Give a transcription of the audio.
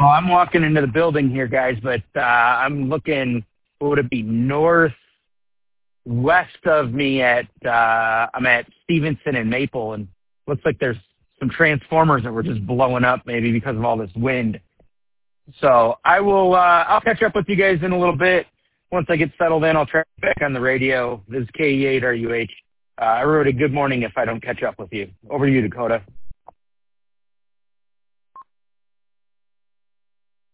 Well, I'm walking into the building here, guys, but I'm looking, what would it be, northwest of me I'm at Stevenson and Maple, and looks like there's some transformers that were just blowing up maybe because of all this wind. So I'll catch up with you guys in a little bit. Once I get settled in, I'll try back on the radio. This is KE8RUH. I wrote a good morning if I don't catch up with you. Over to you, Dakota.